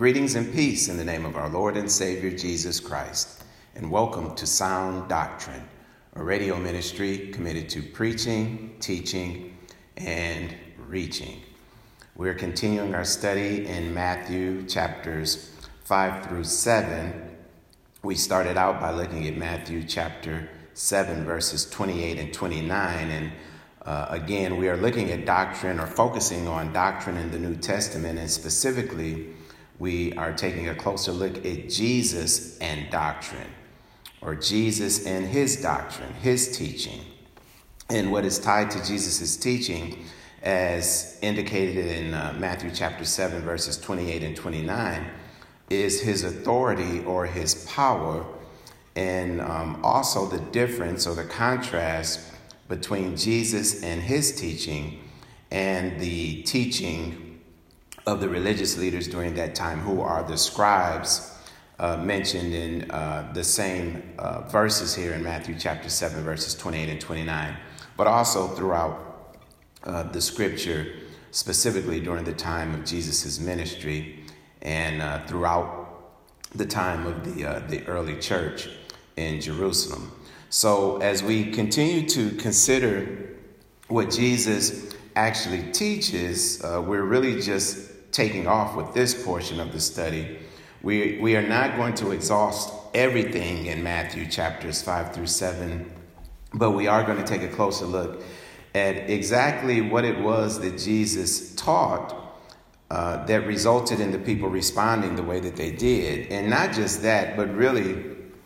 Greetings and peace in the name of our Lord and Savior Jesus Christ, and welcome to Sound Doctrine, a radio ministry committed to preaching, teaching, and reaching. We're continuing our study in Matthew chapters 5 through 7. We started out by looking at Matthew chapter 7, verses 28 and 29, and again, we are looking at doctrine or focusing on doctrine in the New Testament, and specifically, we are taking a closer look at Jesus and doctrine, or Jesus and his doctrine, his teaching. And what is tied to Jesus' teaching, as indicated in Matthew chapter 7, verses 28 and 29, is his authority or his power, and also the difference or the contrast between Jesus and his teaching and the teaching of the religious leaders during that time, who are the scribes mentioned in the same verses here in Matthew chapter 7, verses 28 and 29, but also throughout the scripture, specifically during the time of Jesus' ministry and throughout the time of the early church in Jerusalem. So as we continue to consider what Jesus actually teaches, we're really just taking off with this portion of the study. We are not going to exhaust everything in Matthew chapters 5 through 7, but we are going to take a closer look at exactly what it was that Jesus taught that resulted in the people responding the way that they did. And not just that, but really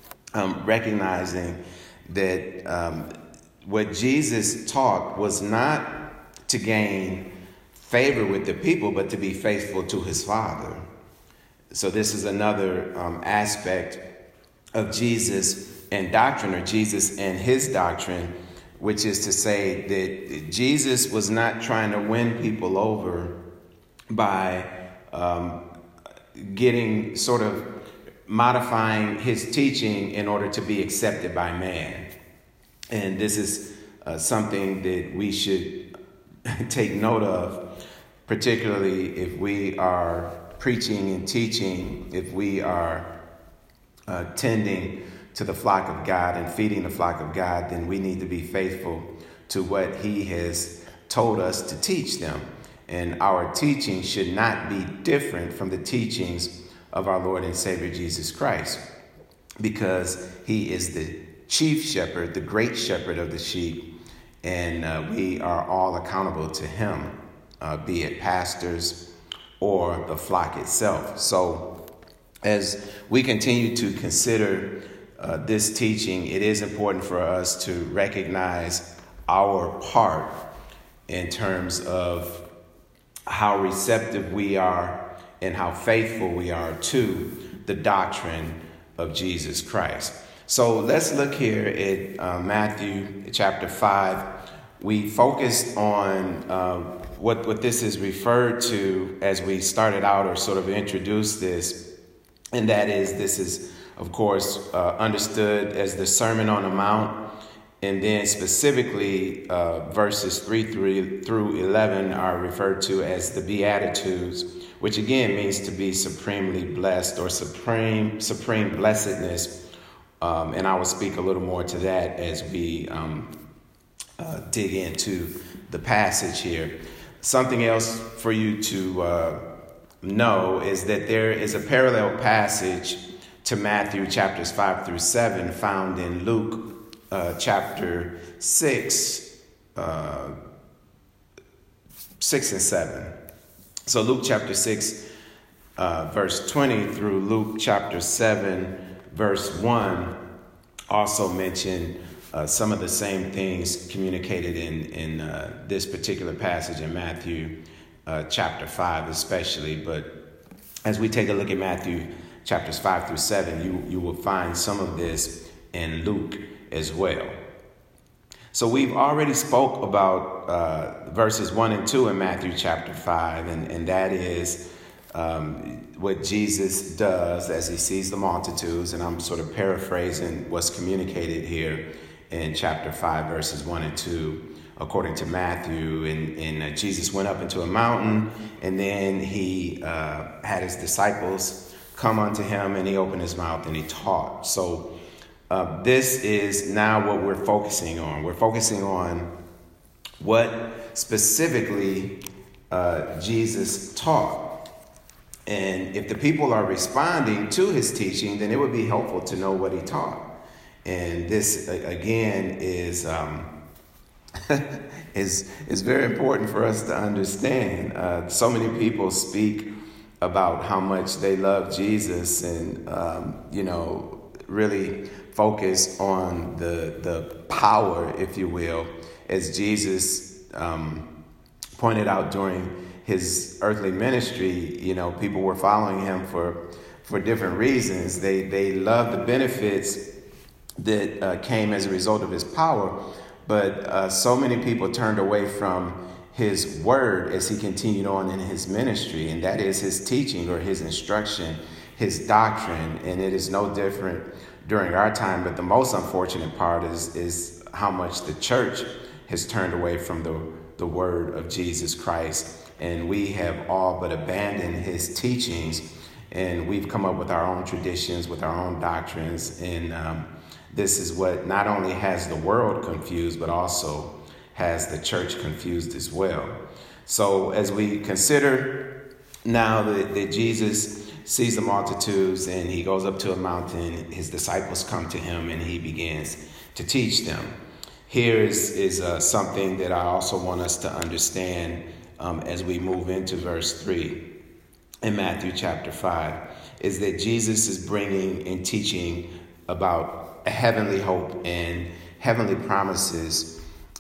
recognizing that what Jesus taught was not to gain favor with the people, but to be faithful to his Father. So this is another aspect of Jesus and doctrine, or Jesus and his doctrine, which is to say that Jesus was not trying to win people over by getting sort of modifying his teaching in order to be accepted by man. And this is something that we should take note of, particularly if we are preaching and teaching, if we are tending to the flock of God and feeding the flock of God, then we need to be faithful to what he has told us to teach them. And our teaching should not be different from the teachings of our Lord and Savior Jesus Christ, because he is the chief shepherd, the great shepherd of the sheep, and we are all accountable to him, be it pastors or the flock itself. So as we continue to consider this teaching, it is important for us to recognize our part in terms of how receptive we are and how faithful we are to the doctrine of Jesus Christ. So let's look here at Matthew chapter 5. We focused on what this is referred to as we started out, or sort of introduced this, and that is, this is, of course, understood as the Sermon on the Mount, and then specifically verses 3 through 11 are referred to as the Beatitudes, which again means to be supremely blessed, or supreme blessedness. And I will speak a little more to that as we dig into the passage here. Something else for you to know is that there is a parallel passage to Matthew chapters 5 through 7 found in Luke chapter 6, 6 and 7. So Luke chapter 6, verse 20 through Luke chapter 7, verse 1 also mention some of the same things communicated in this particular passage in Matthew chapter 5 especially. But as we take a look at Matthew chapters 5 through 7, you will find some of this in Luke as well. So we've already spoke about verses 1 and 2 in Matthew chapter 5, and that is what Jesus does as he sees the multitudes. And I'm sort of paraphrasing what's communicated here in chapter 5, verses 1 and 2. according to Matthew. And Jesus went up into a mountain, and then he had his disciples come unto him, and he opened his mouth and he taught. So this is now what we're focusing on. We're focusing on what specifically Jesus taught. And if the people are responding to his teaching, then it would be helpful to know what he taught. And this, again, is is very important for us to understand. So many people speak about how much they love Jesus and, really focus on the power, if you will, as Jesus pointed out during his earthly ministry. People were following him for different reasons. They loved the benefits that came as a result of his power, but so many people turned away from his word as he continued on in his ministry, and that is his teaching or his instruction, his doctrine. And it is no different during our time, but the most unfortunate part is how much the church has turned away from the word of Jesus Christ. And we have all but abandoned his teachings, and we've come up with our own traditions, with our own doctrines. And this is what not only has the world confused, but also has the church confused as well. So as we consider now that Jesus sees the multitudes and he goes up to a mountain, his disciples come to him and he begins to teach them. Here is something that I also want us to understand as we move into verse 3 in Matthew chapter 5, is that Jesus is bringing and teaching about a heavenly hope and heavenly promises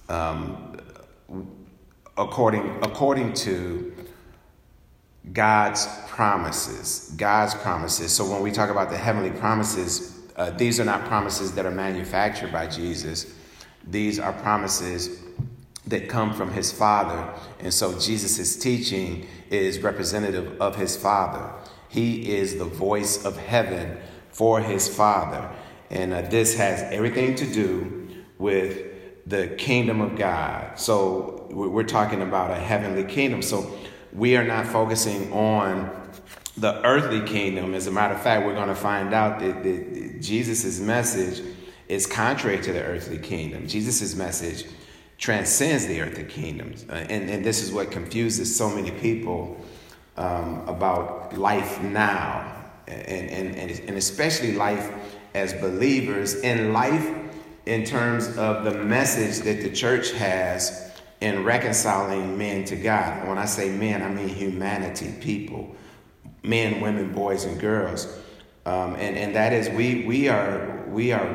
according to God's promises. So when we talk about the heavenly promises, these are not promises that are manufactured by Jesus. These are promises that come from his Father. And so Jesus' teaching is representative of his Father. He is the voice of heaven for his Father. And this has everything to do with the kingdom of God. So we're talking about a heavenly kingdom. So we are not focusing on the earthly kingdom. As a matter of fact, we're going to find out that Jesus' message is contrary to the earthly kingdom. Jesus' message transcends the earthly kingdoms. And this is what confuses so many people about life now, and especially life as believers, and life in terms of the message that the church has in reconciling men to God. When I say men, I mean humanity, people, men, women, boys, and girls. And that is, we are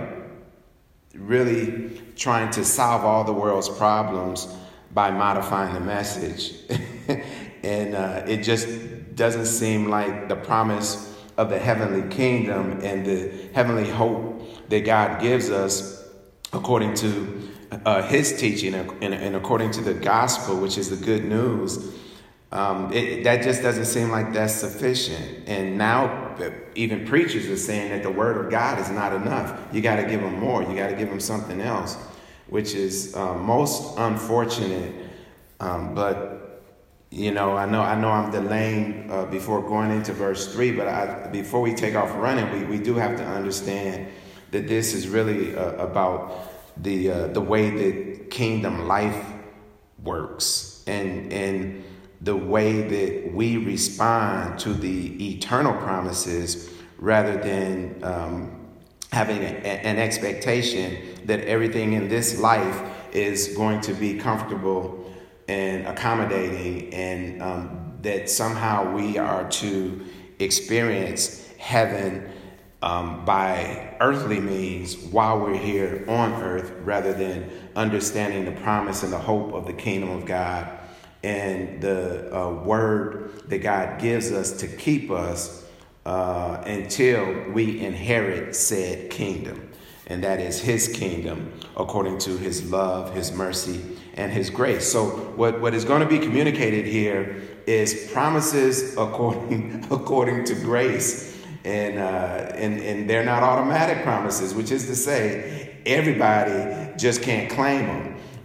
really trying to solve all the world's problems by modifying the message. And it just doesn't seem like the promise of the heavenly kingdom and the heavenly hope that God gives us according to his teaching and according to the gospel, which is the good news. That just doesn't seem like that's sufficient. And now even preachers are saying that the word of God is not enough. You got to give them more. You got to give them something else, which is most unfortunate. But I know I'm delaying before going into verse 3, but before we take off running, we do have to understand that this is really about the way that kingdom life works, and the way that we respond to the eternal promises, rather than having an expectation that everything in this life is going to be comfortable and accommodating, and that somehow we are to experience heaven by earthly means while we're here on earth, rather than understanding the promise and the hope of the kingdom of God and the word that God gives us to keep us until we inherit said kingdom. And that is his kingdom according to his love, his mercy, and his grace. So what is going to be communicated here is promises according to grace. And they're not automatic promises, which is to say everybody just can't claim them.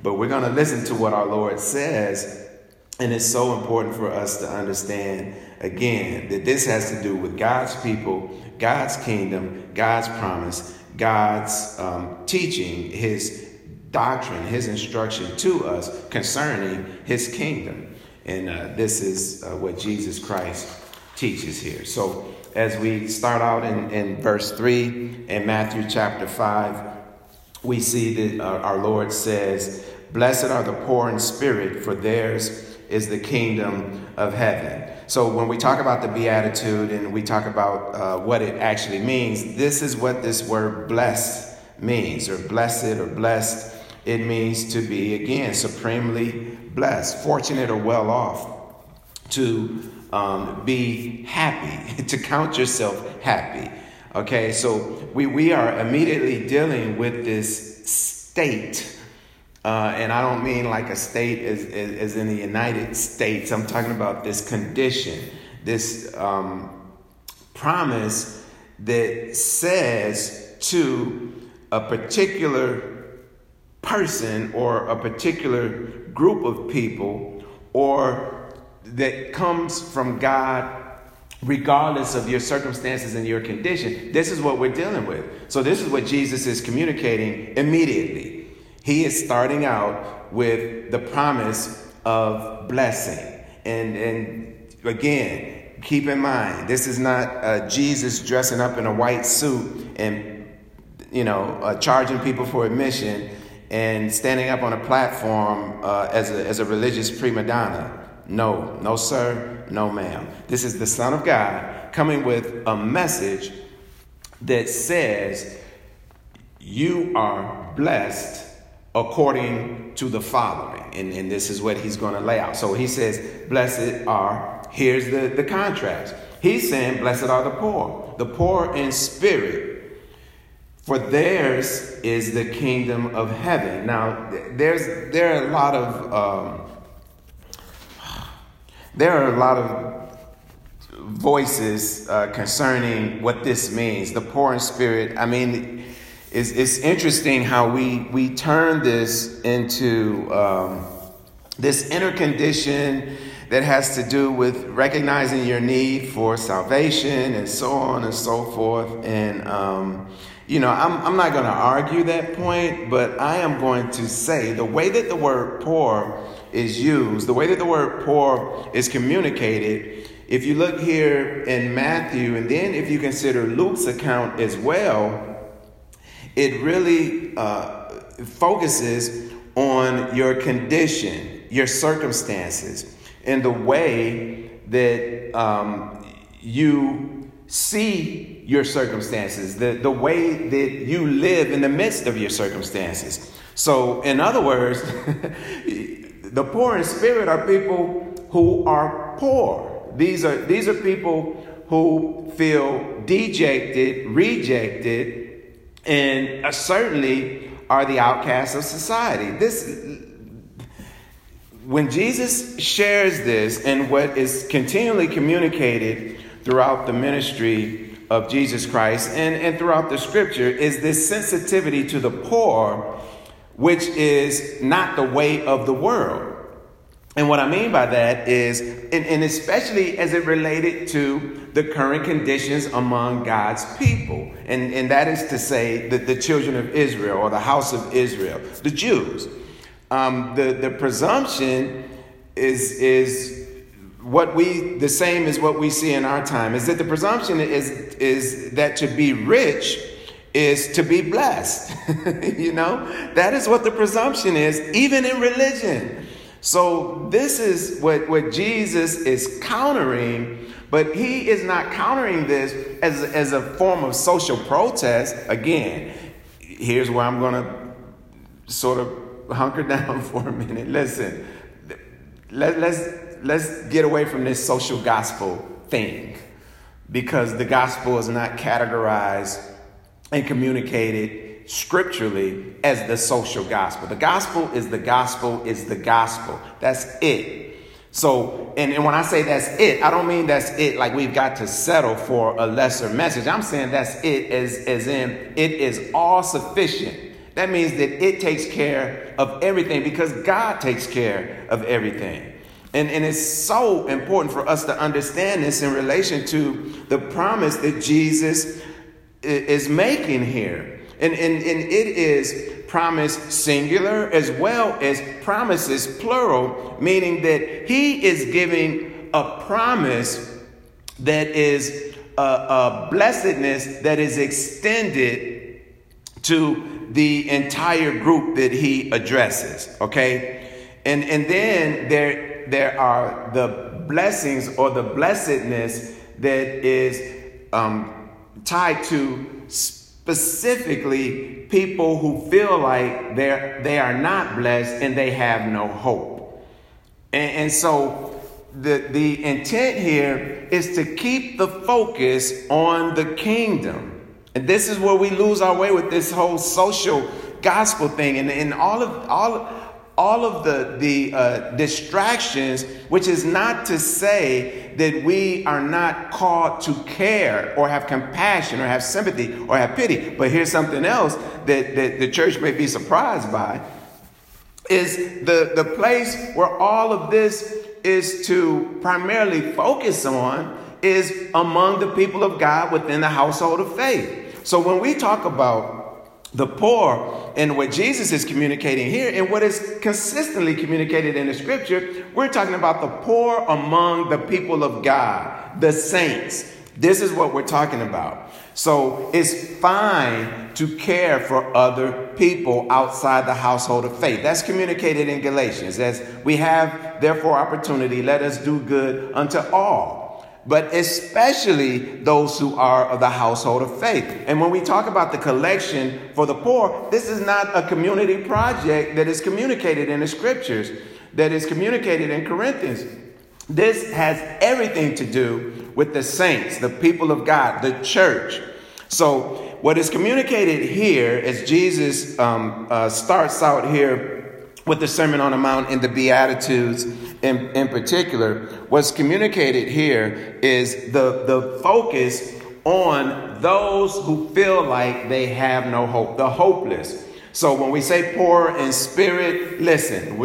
But we're going to listen to what our Lord says. And it's so important for us to understand, again, that this has to do with God's people, God's kingdom, God's promise, God's teaching, his doctrine, his instruction to us concerning his kingdom. And this is what Jesus Christ teaches here. So as we start out in verse 3 in Matthew chapter 5, we see that our Lord says, "Blessed are the poor in spirit, for theirs is the kingdom of heaven." So when we talk about the Beatitude and we talk about what it actually means, this is what this word blessed means, or blessed or blessed. It means to be, again, supremely blessed, fortunate or well off, to be happy, to count yourself happy. Okay, so we are immediately dealing with this state. And I don't mean like a state as in the United States. I'm talking about this condition, this promise that says to a particular person or a particular group of people, or that comes from God regardless of your circumstances and your condition. This is what we're dealing with. So this is what Jesus is communicating immediately. He is starting out with the promise of blessing. And again, keep in mind, this is not Jesus dressing up in a white suit and, charging people for admission and standing up on a platform as a religious prima donna. No, sir, no, ma'am. This is the Son of God coming with a message that says you are blessed according to the following. And this is what he's going to lay out. So he says, blessed are, here's the contrast. He's saying, blessed are the poor in spirit, for theirs is the kingdom of heaven. Now, there are a lot of voices concerning what this means. The poor in spirit. I mean, it's interesting how we turn this into this inner condition that has to do with recognizing your need for salvation and so on and so forth. And, I'm not going to argue that point, but I am going to say the way that the word poor is used, the way that the word poor is communicated, if you look here in Matthew, and then if you consider Luke's account as well, it really focuses on your condition, your circumstances, and the way that you see your circumstances, the way that you live in the midst of your circumstances. So, in other words, the poor in spirit are people who are poor. These are people who feel dejected, rejected, and certainly are the outcasts of society. When Jesus shares this, and what is continually communicated throughout the ministry of Jesus Christ and throughout the scripture, is this sensitivity to the poor, which is not the way of the world. And what I mean by that is, and especially as it related to the current conditions among God's people. And that is to say that the children of Israel, or the house of Israel, the Jews. The presumption is the same as what we see in our time, is that the presumption is that to be rich is to be blessed. That is what the presumption is, even in religion. So this is what Jesus is countering, but he is not countering this as a form of social protest. Again, here's where I'm going to sort of hunker down for a minute. Listen, let's get away from this social gospel thing, because the gospel is not categorized and communicated scripturally as the social gospel. The gospel is the gospel is the gospel. That's it. So, and when I say that's it, I don't mean that's it like we've got to settle for a lesser message. I'm saying that's it as in it is all sufficient That means that it takes care of everything because God takes care of everything. And it's so important for us to understand this in relation to the promise that Jesus is making here. And it is promise singular as well as promises plural, meaning that he is giving a promise that is a blessedness that is extended to the entire group that he addresses. Okay. And then there are the blessings or the blessedness that is tied to specifically people who feel like they are not blessed and they have no hope. And so the intent here is to keep the focus on the kingdom. And this is where we lose our way with this whole social gospel thing and all of the distractions, which is not to say that we are not called to care or have compassion or have sympathy or have pity. But here's something else that the church may be surprised by is the place where all of this is to primarily focus on is among the people of God within the household of faith. So when we talk about the poor and what Jesus is communicating here and what is consistently communicated in the scripture, we're talking about the poor among the people of God, the saints. This is what we're talking about. So it's fine to care for other people outside the household of faith. That's communicated in Galatians. As we have, therefore, opportunity, let us do good unto all, but especially those who are of the household of faith. And when we talk about the collection for the poor, this is not a community project that is communicated in the scriptures, that is communicated in Corinthians. This has everything to do with the saints, the people of God, the church. So what is communicated here as Jesus starts out here with the Sermon on the Mount and the Beatitudes in particular, what's communicated here is the focus on those who feel like they have no hope, the hopeless. So when we say poor in spirit, listen,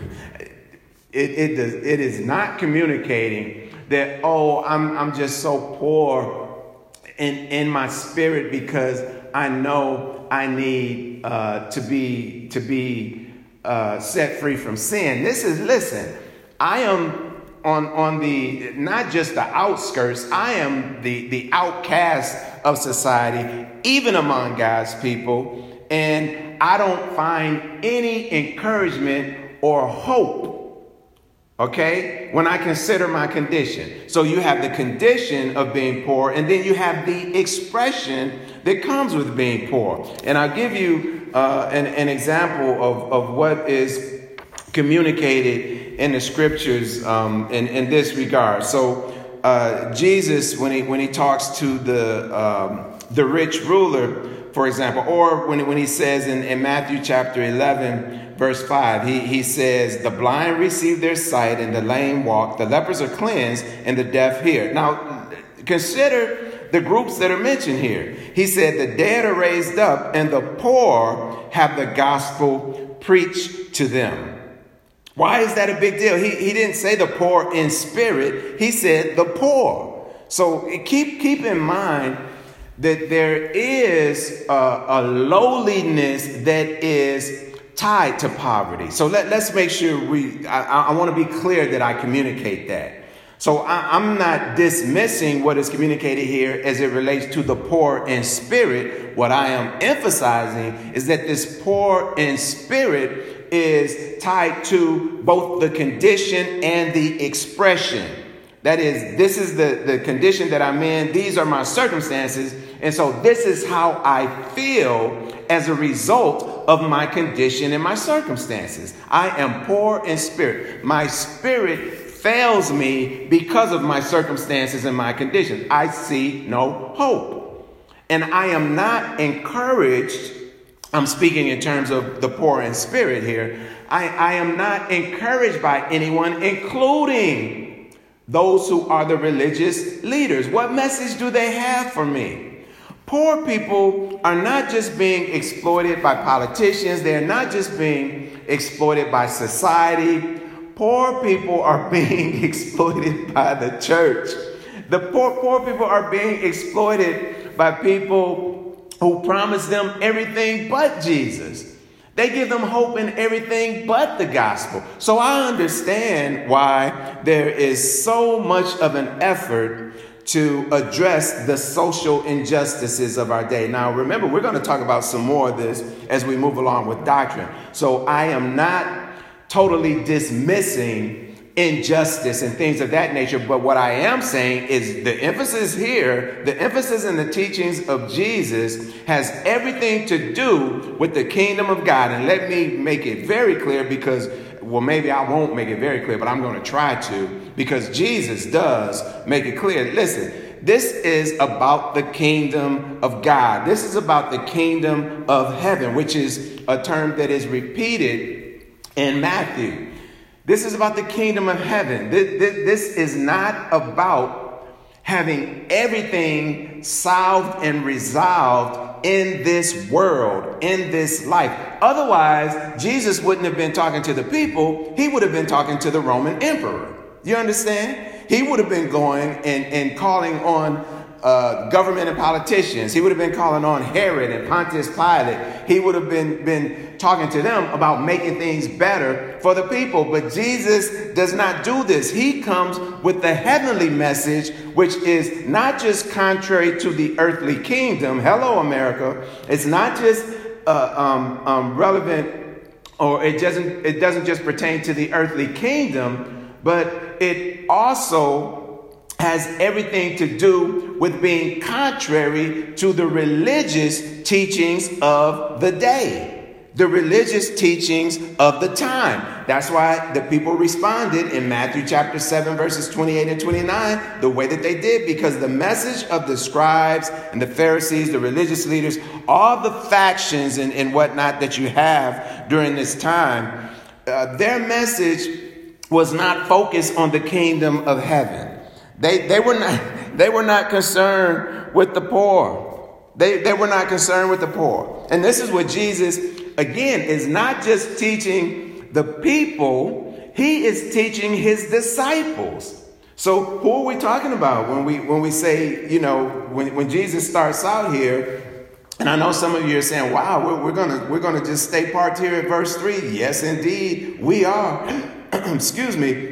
it is not communicating that, oh, I'm just so poor in my spirit because I know I need to be set free from sin. Listen, I am on the, not just the outskirts, I am the outcast of society, even among God's people. And I don't find any encouragement or hope, okay, when I consider my condition. So you have the condition of being poor, and then you have the expression that comes with being poor. And I'll give you an example of what is communicated in the scriptures in this regard. So Jesus, when he talks to the rich ruler, for example, or when he says in Matthew chapter 11, verse 5, he says, the blind receive their sight and the lame walk, the lepers are cleansed and the deaf hear. Now, consider the groups that are mentioned here. He said the dead are raised up and the poor have the gospel preached to them. Why is that a big deal? He didn't say the poor in spirit. He said the poor. So keep in mind that there is a lowliness that is tied to poverty. So let's make sure I want to be clear that I communicate that. So I'm not dismissing what is communicated here as it relates to the poor in spirit. What I am emphasizing is that this poor in spirit is tied to both the condition and the expression. That is, this is the condition that I'm in. These are my circumstances. And so this is how I feel as a result of my condition and my circumstances. I am poor in spirit. My spirit fails me because of my circumstances and my conditions. I see no hope. And I am not encouraged. I'm speaking in terms of the poor in spirit here. I am not encouraged by anyone, including those who are the religious leaders. What message do they have for me? Poor people are not just being exploited by politicians. They're not just being exploited by society. Poor people are being exploited by the church. The poor people are being exploited by people who promise them everything but Jesus. They give them hope in everything but the gospel. So I understand why there is so much of an effort to address the social injustices of our day. Now, remember, we're going to talk about some more of this as we move along with doctrine. So I am not totally dismissing injustice and things of that nature. But what I am saying is the emphasis here, the emphasis in the teachings of Jesus has everything to do with the kingdom of God. And let me make it very clear because, well, maybe I won't make it very clear, but I'm going to try to, because Jesus does make it clear. Listen, this is about the kingdom of God. This is about the kingdom of heaven, which is a term that is repeated in Matthew. This is about the kingdom of heaven. This is not about having everything solved and resolved in this world, in this life. Otherwise, Jesus wouldn't have been talking to the people. He would have been talking to the Roman emperor. You understand? He would have been going and calling on government and politicians. He would have been calling on Herod and Pontius Pilate. He would have been talking to them about making things better for the people. But Jesus does not do this. He comes with the heavenly message, which is not just contrary to the earthly kingdom. Hello, America. It's not just relevant, or it doesn't just pertain to the earthly kingdom, but it also has everything to do with being contrary to the religious teachings of the day, the religious teachings of the time. That's why the people responded in Matthew chapter 7, verses 28 and 29, the way that they did, because the message of the scribes and the Pharisees, the religious leaders, all the factions and whatnot that you have during this time, their message was not focused on the kingdom of heaven. They were not concerned with the poor. They were not concerned with the poor. And this is what Jesus, again, is not just teaching the people. He is teaching his disciples. So who are we talking about when we say, you know, when Jesus starts out here? And I know some of you are saying, wow, we're gonna just stay parked here at verse 3. Yes, indeed, we are. Excuse me.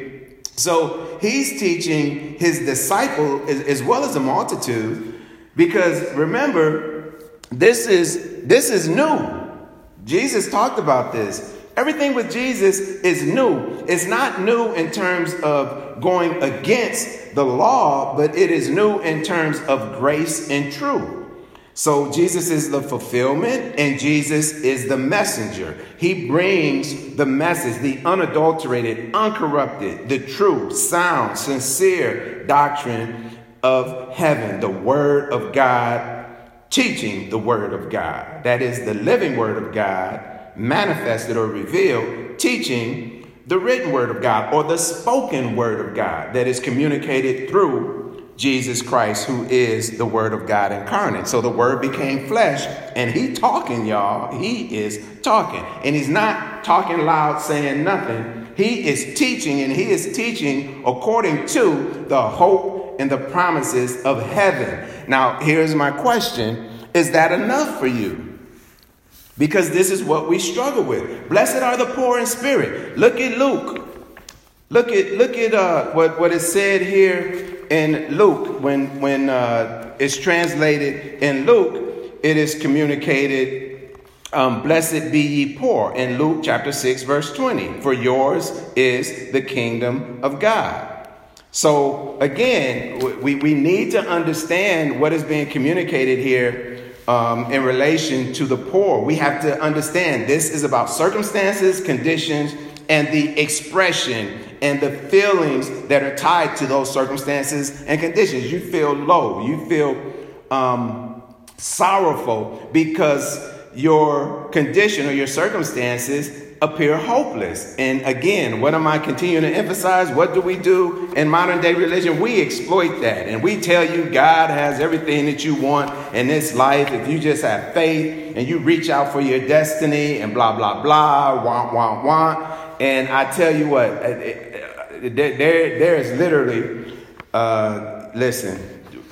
So he's teaching his disciple as well as the multitude, because remember, this is new. Jesus talked about this. Everything with Jesus is new. It's not new in terms of going against the law, but it is new in terms of grace and truth. So Jesus is the fulfillment and Jesus is the messenger. He brings the message, the unadulterated, uncorrupted, the true, sound, sincere doctrine of heaven, the word of God, teaching the word of God. That is the living word of God, manifested or revealed, teaching the written word of God or the spoken word of God that is communicated through Jesus Christ, who is the word of God incarnate. So the word became flesh and he talking, y'all. He is talking, and he's not talking loud saying nothing. He is teaching, and he is teaching according to the hope and the promises of heaven. Now, here's my question. Is that enough for you? Because this is what we struggle with. Blessed are the poor in spirit. Look at Luke. Look at what is said here in Luke. When it's translated in Luke, it is communicated, blessed be ye poor, in Luke chapter 6, verse 20. For yours is the kingdom of God. So again, we need to understand what is being communicated here in relation to the poor. We have to understand this is about circumstances, conditions, and the expression and the feelings that are tied to those circumstances and conditions. You feel low. You feel sorrowful because your condition or your circumstances appear hopeless. And again, what am I continuing to emphasize? What do we do in modern day religion? We exploit that. And we tell you God has everything that you want in this life. If you just have faith and you reach out for your destiny and blah, blah, blah, want. And I tell you what, there is literally, listen,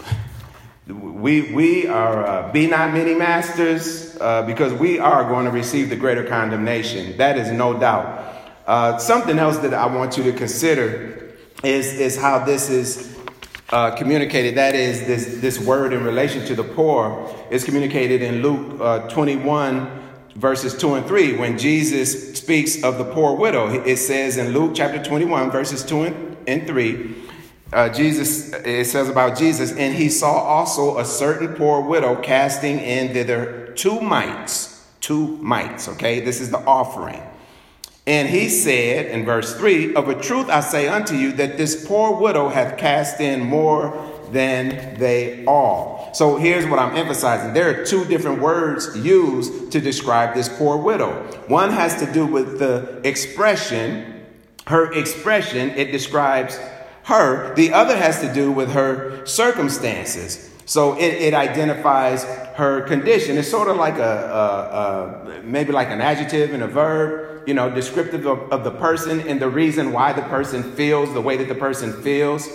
we are be not many masters because we are going to receive the greater condemnation. That is no doubt. Something else that I want you to consider is how this is communicated. That is this word in relation to the poor is communicated in Luke 21 verses 2 and 3. When Jesus speaks of the poor widow, it says in Luke chapter 21 verses 2 and 3. It says about Jesus, and he saw also a certain poor widow casting in thither 2 mites. Okay, this is the offering. And he said in verse 3, of a truth I say unto you that this poor widow hath cast in more than they all. So here's what I'm emphasizing. There are 2 different words used to describe this poor widow. One has to do with the expression, her expression. It describes her. The other has to do with her circumstances. So it identifies her condition. It's sort of like maybe like an adjective and a verb, descriptive of the person and the reason why the person feels the way that the person feels,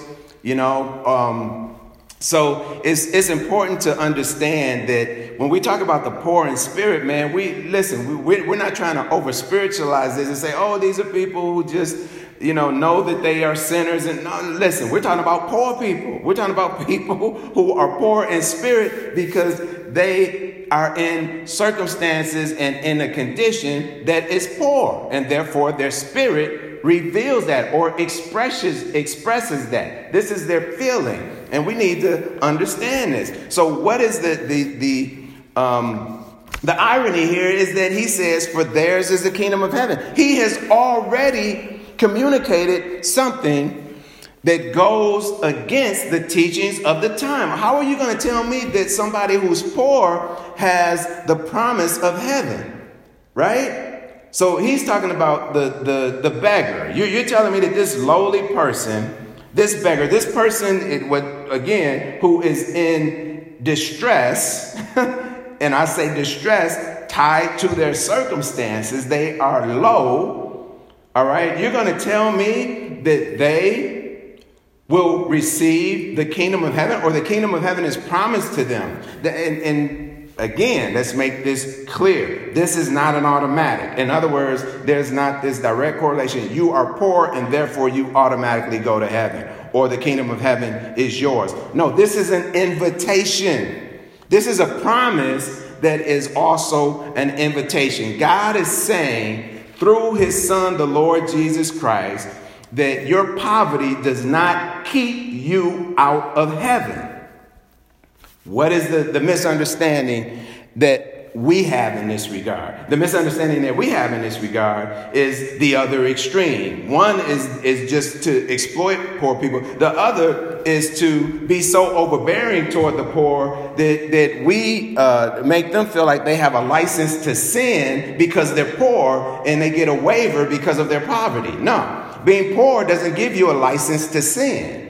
So it's important to understand that when we talk about the poor in spirit, man, we're not trying to over spiritualize this and say, oh, these are people who just know that they are sinners. And no, listen, we're talking about poor people. We're talking about people who are poor in spirit because they are in circumstances and in a condition that is poor. And therefore their spirit reveals that or expresses that. This is their feeling. And we need to understand this. So what is the irony here is that he says, for theirs is the kingdom of heaven. He has already communicated something that goes against the teachings of the time. How are you going to tell me that somebody who's poor has the promise of heaven? Right? So he's talking about the beggar. You're telling me that this lowly person, this beggar, this person, who is in distress, and I say distress tied to their circumstances, they are low. All right, you're going to tell me that they will receive the kingdom of heaven, or the kingdom of heaven is promised to them. And again, let's make this clear. This is not an automatic. In other words, there's not this direct correlation. You are poor and therefore you automatically go to heaven, or the kingdom of heaven is yours. No, this is an invitation. This is a promise that is also an invitation. God is saying, through his son, the Lord Jesus Christ, that your poverty does not keep you out of heaven. What is the misunderstanding that we have in this regard? The misunderstanding that we have in this regard is the other extreme. One is just to exploit poor people. The other is to be so overbearing toward the poor that we make them feel like they have a license to sin because they're poor and they get a waiver because of their poverty. No, being poor doesn't give you a license to sin.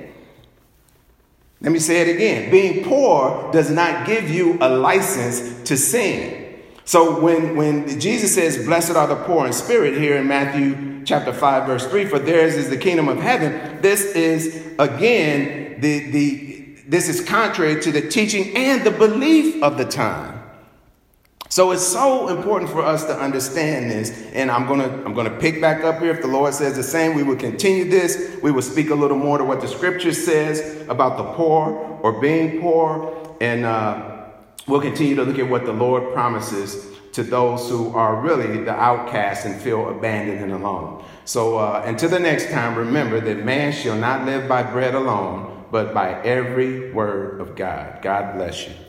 Let me say it again. Being poor does not give you a license to sin. So when Jesus says, blessed are the poor in spirit here in Matthew chapter 5, verse 3, for theirs is the kingdom of heaven. This is, again, this is contrary to the teaching and the belief of the time. So it's so important for us to understand this. And I'm going to pick back up here. If the Lord says the same, we will continue this. We will speak a little more to what the scripture says about the poor or being poor. And we'll continue to look at what the Lord promises to those who are really the outcasts and feel abandoned and alone. So until the next time, remember that man shall not live by bread alone, but by every word of God. God bless you.